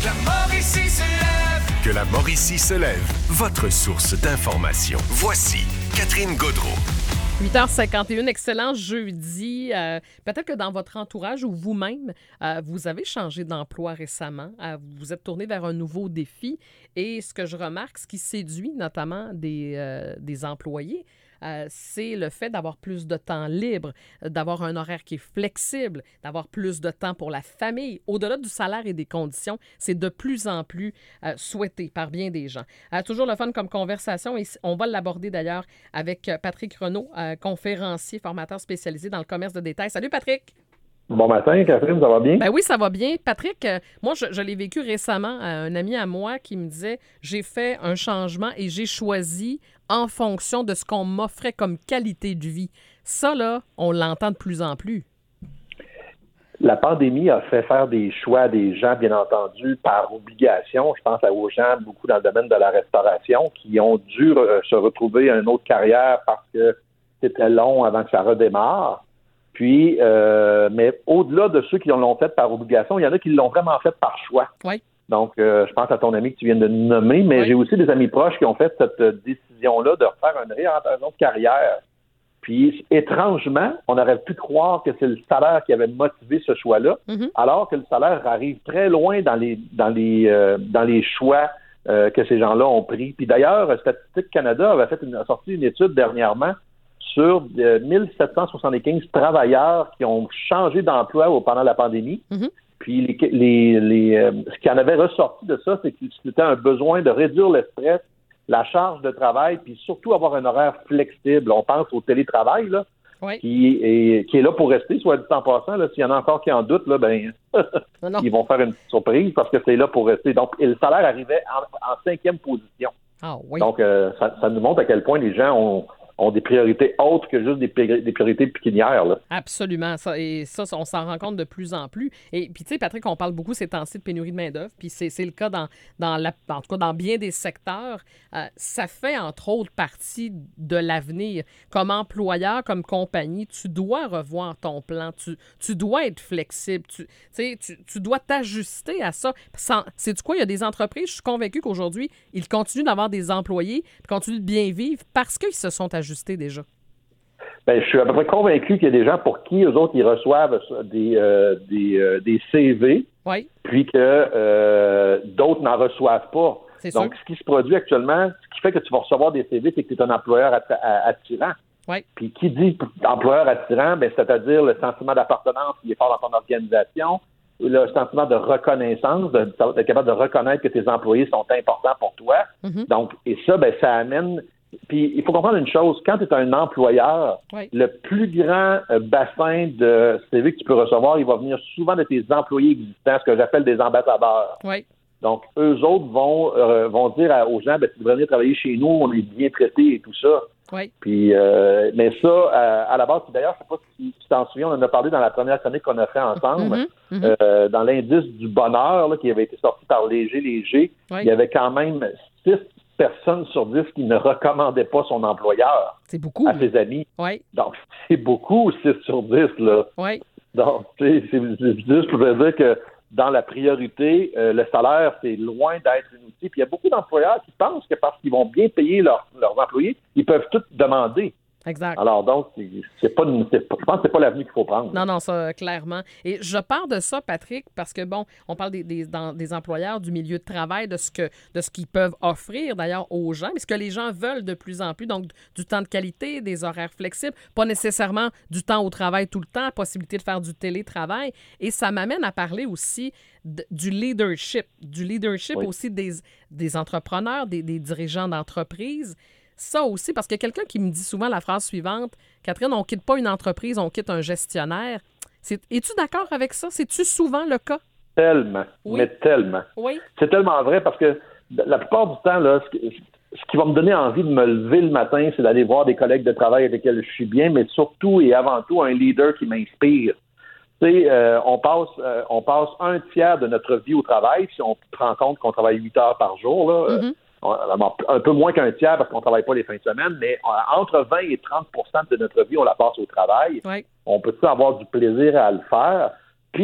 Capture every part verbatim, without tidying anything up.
Que la Mauricie se lève. Que la Mauricie se lève. Votre source d'information. Voici Catherine Gaudreault. huit heures cinquante et un, excellent jeudi. Euh, peut-être que dans votre entourage ou vous-même, euh, vous avez changé d'emploi récemment. Euh, vous êtes tourné vers un nouveau défi. Et ce que je remarque, ce qui séduit notamment des, euh, des employés, euh, c'est le fait d'avoir plus de temps libre, d'avoir un horaire qui est flexible, d'avoir plus de temps pour la famille. Au-delà du salaire et des conditions, c'est de plus en plus euh, souhaité par bien des gens. Euh, toujours le fun comme conversation et on va l'aborder d'ailleurs avec Patrick Renaud, euh, conférencier, formateur spécialisé dans le commerce de détail. Salut Patrick! Bon matin, Catherine, ça va bien? Ben oui, ça va bien. Patrick, euh, moi, je, je l'ai vécu récemment. Euh, un ami à moi qui me disait, j'ai fait un changement et j'ai choisi en fonction de ce qu'on m'offrait comme qualité de vie. Ça, là, on l'entend de plus en plus. La pandémie a fait faire des choix à des gens, bien entendu, par obligation. Je pense aux gens, beaucoup dans le domaine de la restauration, qui ont dû re- se retrouver à une autre carrière parce que c'était long avant que ça redémarre. Puis, euh, mais au-delà de ceux qui l'ont fait par obligation, il y en a qui l'ont vraiment fait par choix. Oui. Donc, euh, je pense à ton ami que tu viens de nommer, mais oui. J'ai aussi des amis proches qui ont fait cette décision-là de refaire une réorientation de carrière. Puis, étrangement, on aurait pu croire que c'est le salaire qui avait motivé ce choix-là, mm-hmm. alors que le salaire arrive très loin dans les dans les euh, dans les choix euh, que ces gens-là ont pris. Puis d'ailleurs, Statistique Canada avait fait une, a sorti une étude dernièrement sur euh, mille sept cent soixante-quinze travailleurs qui ont changé d'emploi pendant la pandémie. Mm-hmm. Puis les, les, les, euh, ce qui en avait ressorti de ça, c'est que c'était un besoin de réduire le stress, la charge de travail, puis surtout avoir un horaire flexible. On pense au télétravail, là, oui. qui, est, qui est là pour rester, soit dit en passant. Là, s'il y en a encore qui en doutent, là, ben non, non. ils vont faire une petite surprise parce que c'est là pour rester. Donc, et le salaire arrivait en, en cinquième position. Ah, oui. Donc, euh, ça, ça nous montre à quel point les gens ont ont des priorités autres que juste des, des priorités pécuniaires. Là. Absolument. Ça, et ça, on s'en rend compte de plus en plus. Et puis, tu sais, Patrick, on parle beaucoup ces temps-ci de pénurie de main-d'œuvre, puis c'est, c'est le cas dans, dans la, en tout cas dans bien des secteurs. Euh, ça fait, entre autres, partie de l'avenir. Comme employeur, comme compagnie, tu dois revoir ton plan. Tu, tu dois être flexible. Tu, tu, tu dois t'ajuster à ça. Sans, sais-tu quoi? Il y a des entreprises, je suis convaincue qu'aujourd'hui, ils continuent d'avoir des employés, puis continuent de bien vivre parce qu'ils se sont ajustés déjà? Bien, je suis à peu près convaincu qu'il y a des gens pour qui, eux autres, ils reçoivent des, euh, des, euh, des C V, oui. puis que euh, d'autres n'en reçoivent pas. C'est Donc, sûr. Ce qui se produit actuellement, ce qui fait que tu vas recevoir des C V, c'est que tu es un employeur att- attirant. Oui. Puis qui dit employeur attirant, bien, c'est-à-dire le sentiment d'appartenance qui est fort dans ton organisation, le sentiment de reconnaissance, de, d'être capable de reconnaître que tes employés sont importants pour toi. Mm-hmm. Donc, et ça, bien, ça amène... Puis, il faut comprendre une chose, quand tu es un employeur, oui. le plus grand euh, bassin de C V que tu peux recevoir, il va venir souvent de tes employés existants, ce que j'appelle des ambassadeurs. Oui. Donc, eux autres vont euh, vont dire à, aux gens, ben, tu devrais venir travailler chez nous, on est bien traités et tout ça. Oui. Puis, euh, mais ça, euh, à la base, d'ailleurs, je ne sais pas si tu t'en souviens, on en a parlé dans la première chronique qu'on a fait ensemble, mm-hmm. Mm-hmm. Euh, dans l'indice du bonheur, là, qui avait été sorti par Léger Léger, oui. il y avait quand même six personnes sur dix qui ne recommandaient pas son employeur c'est beaucoup. à ses amis. Oui. Donc, c'est beaucoup, six sur dix, là. Oui. Donc, tu sais, c'est, c'est juste pour dire que dans la priorité, euh, le salaire, c'est loin d'être un outil. Puis il y a beaucoup d'employeurs qui pensent que parce qu'ils vont bien payer leur, leurs employés, ils peuvent tout demander. Exact. Alors donc, c'est, c'est pas, c'est pas, je pense que c'est pas l'avenue qu'il faut prendre. Non, non, ça, clairement. Et je parle de ça, Patrick, parce que, bon, on parle des, des, dans, des employeurs, du milieu de travail, de ce que de ce qu'ils peuvent offrir, d'ailleurs, aux gens, mais ce que les gens veulent de plus en plus, donc du temps de qualité, des horaires flexibles, pas nécessairement du temps au travail tout le temps, possibilité de faire du télétravail. Et ça m'amène à parler aussi de, du leadership, du leadership oui. aussi des, des entrepreneurs, des, des dirigeants d'entreprise. Ça aussi, parce qu'il y a quelqu'un qui me dit souvent la phrase suivante, « Catherine, on ne quitte pas une entreprise, on quitte un gestionnaire. » C'est, es-tu d'accord avec ça? C'est-tu souvent le cas? Tellement, oui. mais tellement. Oui. C'est tellement vrai parce que la plupart du temps, là, ce, ce qui va me donner envie de me lever le matin, c'est d'aller voir des collègues de travail avec lesquels je suis bien, mais surtout et avant tout, un leader qui m'inspire. Tu sais, euh, on passe euh, on passe un tiers de notre vie au travail, si on prend compte qu'on travaille huit heures par jour, là, mm-hmm. euh, un peu moins qu'un tiers parce qu'on ne travaille pas les fins de semaine, mais entre vingt et trente pour cent de notre vie, on la passe au travail. Oui. On peut avoir du plaisir à le faire. Puis,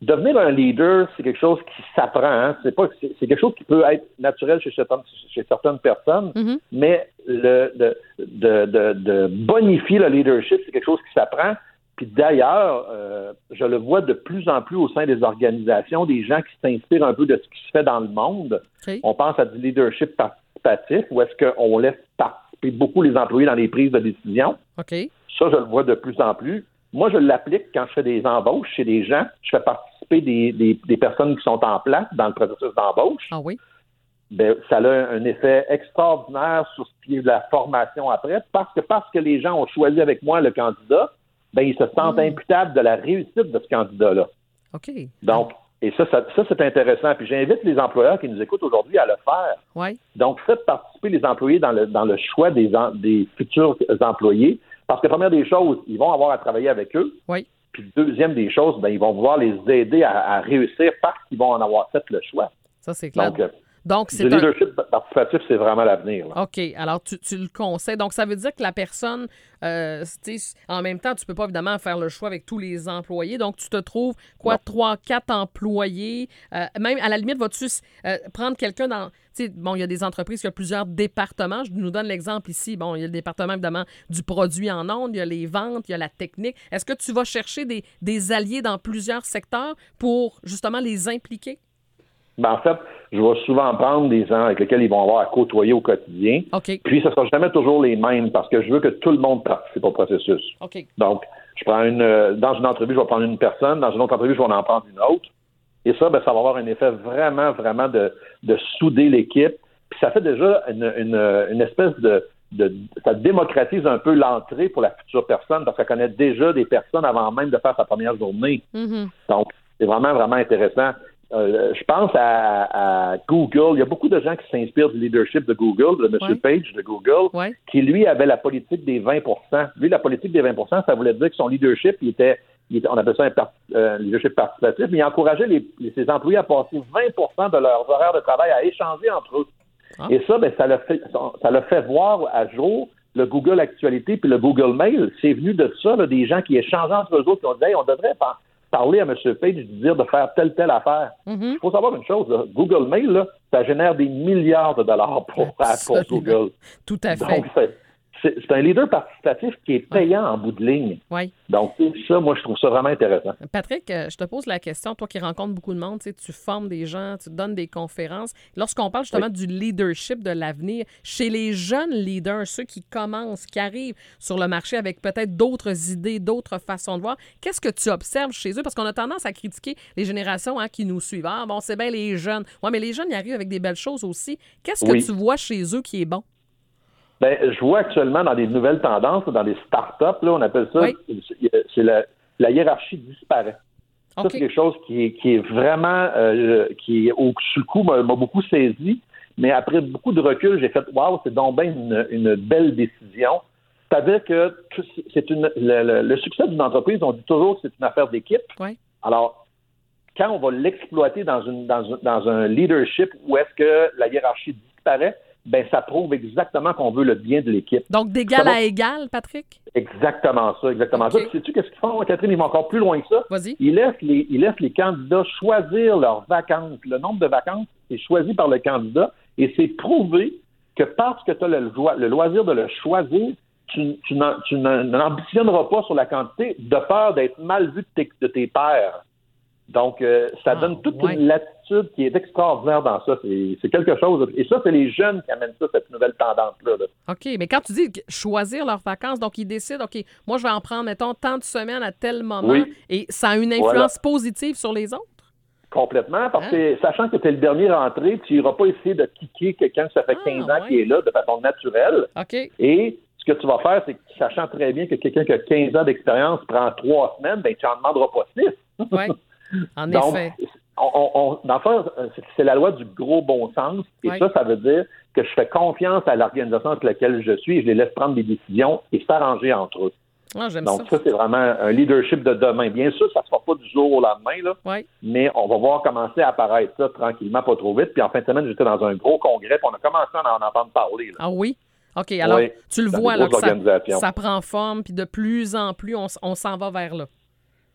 devenir un leader, c'est quelque chose qui s'apprend. Hein? C'est pas, c'est, c'est quelque chose qui peut être naturel chez certaines, chez certaines personnes, mm-hmm. mais le, de, de, de, de bonifier le leadership, c'est quelque chose qui s'apprend. Puis d'ailleurs, euh, je le vois de plus en plus au sein des organisations, des gens qui s'inspirent un peu de ce qui se fait dans le monde. Okay. On pense à du leadership participatif, où est-ce qu'on laisse participer beaucoup les employés dans les prises de décision. Okay. Ça, je le vois de plus en plus. Moi, je l'applique quand je fais des embauches chez des gens. Je fais participer des, des, des personnes qui sont en place dans le processus d'embauche. Ah oui? Ben, ça a un effet extraordinaire sur ce qui est de la formation après, parce que parce que les gens ont choisi avec moi le candidat, ben ils se sentent mmh. imputables de la réussite de ce candidat-là. OK. Donc, et ça, ça, ça, c'est intéressant. Puis j'invite les employeurs qui nous écoutent aujourd'hui à le faire. Oui. Donc, faites participer les employés dans le, dans le choix des, des futurs employés. Parce que première des choses, ils vont avoir à travailler avec eux. Oui. Puis deuxième des choses, ben, ils vont pouvoir les aider à, à réussir parce qu'ils vont en avoir fait le choix. Ça, c'est clair. Donc, euh, Donc, c'est le leadership un... participatif, c'est vraiment l'avenir. Là. OK. Alors, tu, tu le conseilles. Donc, ça veut dire que la personne, euh, en même temps, tu peux pas évidemment faire le choix avec tous les employés. Donc, tu te trouves, quoi, trois, quatre employés. Euh, même, à la limite, vas-tu euh, prendre quelqu'un dans... Tu sais, bon, il y a des entreprises qui ont plusieurs départements. Je nous donne l'exemple ici. Bon, il y a le département, évidemment, du produit en ondes, il y a les ventes, il y a la technique. Est-ce que tu vas chercher des, des alliés dans plusieurs secteurs pour, justement, les impliquer? Ben, en fait, je vais souvent prendre des gens avec lesquels ils vont avoir à côtoyer au quotidien. Okay. Puis, ce ne sera jamais toujours les mêmes parce que je veux que tout le monde participe au processus. Okay. Donc, je prends une dans une entrevue, je vais prendre une personne. Dans une autre entrevue, je vais en prendre une autre. Et ça, ben, ça va avoir un effet vraiment, vraiment de, de souder l'équipe. Puis, ça fait déjà une, une, une espèce de, de... Ça démocratise un peu l'entrée pour la future personne parce qu'elle connaît déjà des personnes avant même de faire sa première journée. Mm-hmm. Donc, c'est vraiment, vraiment intéressant. Euh, je pense à, à Google. Il y a beaucoup de gens qui s'inspirent du leadership de Google, de M. Ouais. Page de Google, ouais. qui, lui, avait la politique des vingt pour cent. Lui, la politique des vingt pour cent, ça voulait dire que son leadership, il était, il était on appelle ça un part, euh, leadership participatif, mais il encourageait les, ses employés à passer vingt pour cent de leurs horaires de travail à échanger entre eux. Ah. Et ça, ben, ça l'a fait, ça l'a fait voir à jour le Google Actualité puis le Google Mail. C'est venu de ça, là, des gens qui échangeaient entre eux autres, qui ont dit hey, on devrait pas parler à M. Page et dire de faire telle, telle affaire. Il mm-hmm. faut savoir une chose, là, Google Mail, là, ça génère des milliards de dollars pour, pour Google. Tout à fait. Donc, c'est, c'est, c'est un leader participatif qui est payant en bout de ligne. Oui. Donc, ça, moi, je trouve ça vraiment intéressant. Patrick, je te pose la question, toi qui rencontres beaucoup de monde, tu sais, tu formes des gens, tu donnes des conférences. Lorsqu'on parle justement oui. du leadership de l'avenir, chez les jeunes leaders, ceux qui commencent, qui arrivent sur le marché avec peut-être d'autres idées, d'autres façons de voir, qu'est-ce que tu observes chez eux? Parce qu'on a tendance à critiquer les générations hein, qui nous suivent. Ah, bon, c'est bien les jeunes. Oui, mais les jeunes, ils arrivent avec des belles choses aussi. Qu'est-ce que oui. tu vois chez eux qui est bon? Ben, je vois actuellement dans des nouvelles tendances, dans des startups, là, on appelle ça, oui. c'est, c'est la, la hiérarchie disparaît. Okay. Ça, c'est quelque chose qui est, qui est vraiment, euh, qui est au sur le coup m'a, m'a beaucoup saisi, mais après beaucoup de recul, j'ai fait, waouh, c'est donc bien une, une belle décision. C'est-à-dire que c'est une, le, le, le succès d'une entreprise, on dit toujours que c'est une affaire d'équipe. Oui. Alors, quand on va l'exploiter dans, une, dans, un, dans un leadership où est-ce que la hiérarchie disparaît, ben ça prouve exactement qu'on veut le bien de l'équipe. Donc, d'égal à égal, Patrick? Exactement ça, exactement okay. ça. Puis sais-tu qu'est-ce qu'ils font, Catherine? Ils vont encore plus loin que ça. Vas-y. Ils laissent les, ils laissent les candidats choisir leurs vacances. Le nombre de vacances est choisi par le candidat et c'est prouvé que parce que tu as le, le loisir de le choisir, tu, tu, n'en, tu n'ambitionneras pas sur la quantité de peur d'être mal vu de tes, de tes pairs. Donc, euh, ça ah, donne toute ouais. une latitude qui est extraordinaire dans ça. C'est, c'est quelque chose. Et ça, c'est les jeunes qui amènent ça, cette nouvelle tendance-là. Là. OK, mais quand tu dis choisir leurs vacances, donc ils décident, OK, moi, je vais en prendre, mettons, tant de semaines à tel moment, oui. et ça a une influence voilà. positive sur les autres? Complètement, parce que hein? sachant que tu es le dernier rentré, tu n'iras pas essayer de kicker quelqu'un qui ça fait quinze ah, ans ouais. qui est là de façon naturelle. OK. Et ce que tu vas faire, c'est que sachant très bien que quelqu'un qui a quinze ans d'expérience prend trois semaines, bien, tu n'en demanderas pas six. Oui. En Donc, effet. On, on, dans le fond, c'est la loi du gros bon sens. Et oui. ça, ça veut dire que je fais confiance à l'organisation avec laquelle je suis et je les laisse prendre des décisions et s'arranger entre eux. Ah, j'aime Donc, ça. ça, c'est vraiment un leadership de demain. Bien sûr, ça ne se fera pas du jour au lendemain, là, oui. mais on va voir commencer à apparaître ça tranquillement, pas trop vite. Puis en fin de semaine, j'étais dans un gros congrès, puis on a commencé à en entendre parler. Là. Ah oui? OK, alors oui, tu le vois, là, que ça, ça prend forme, puis de plus en plus, on, on s'en va vers là.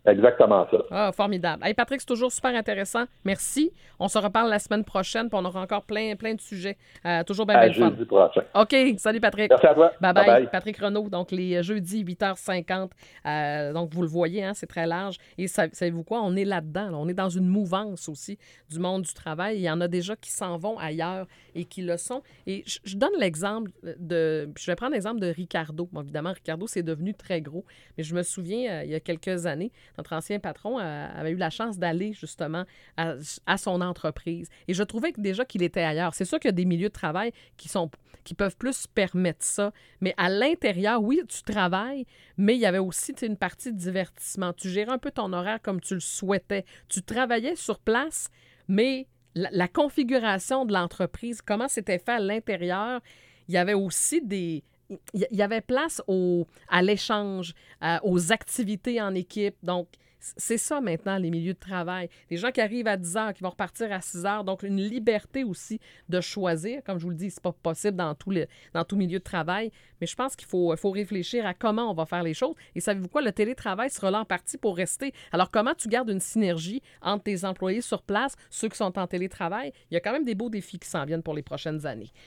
exactement ça. Ah, formidable. Hey, Patrick, c'est toujours super intéressant. Merci. On se reparle la semaine prochaine, puis on aura encore plein, plein de sujets. Euh, toujours bien, À bien fun. jeudi prochain. OK. Salut, Patrick. Merci à toi. Bye-bye. Bye-bye. Patrick Renaud, donc les jeudis, huit heures cinquante. Euh, donc, vous le voyez, hein, c'est très large. Et sa- savez-vous quoi? On est là-dedans. là. On est dans une mouvance aussi du monde du travail. Il y en a déjà qui s'en vont ailleurs et qui le sont. Et je, je donne l'exemple de... Je vais prendre l'exemple de Ricardo. Bon, évidemment, Ricardo, c'est devenu très gros. Mais je me souviens, euh, il y a quelques années, notre ancien patron euh, avait eu la chance d'aller justement à, à son entreprise. Et je trouvais que déjà qu'il était ailleurs. C'est sûr qu'il y a des milieux de travail qui sont qui peuvent plus se permettre ça. Mais à l'intérieur, oui, tu travailles, mais il y avait aussi tu sais, une partie de divertissement. Tu gérais un peu ton horaire comme tu le souhaitais. Tu travaillais sur place, mais la, la configuration de l'entreprise, comment c'était fait à l'intérieur, il y avait aussi des... Il y avait place au, à l'échange, à- aux activités en équipe. Donc, c'est ça maintenant, les milieux de travail. Les gens qui arrivent à dix heures, qui vont repartir à six heures. Donc, une liberté aussi de choisir. Comme je vous le dis, c'est pas possible dans tout, le, dans tout milieu de travail. Mais je pense qu'il faut, faut réfléchir à comment on va faire les choses. Et savez-vous quoi? Le télétravail sera là en partie pour rester. Alors, comment tu gardes une synergie entre tes employés sur place, ceux qui sont en télétravail? Il y a quand même des beaux défis qui s'en viennent pour les prochaines années.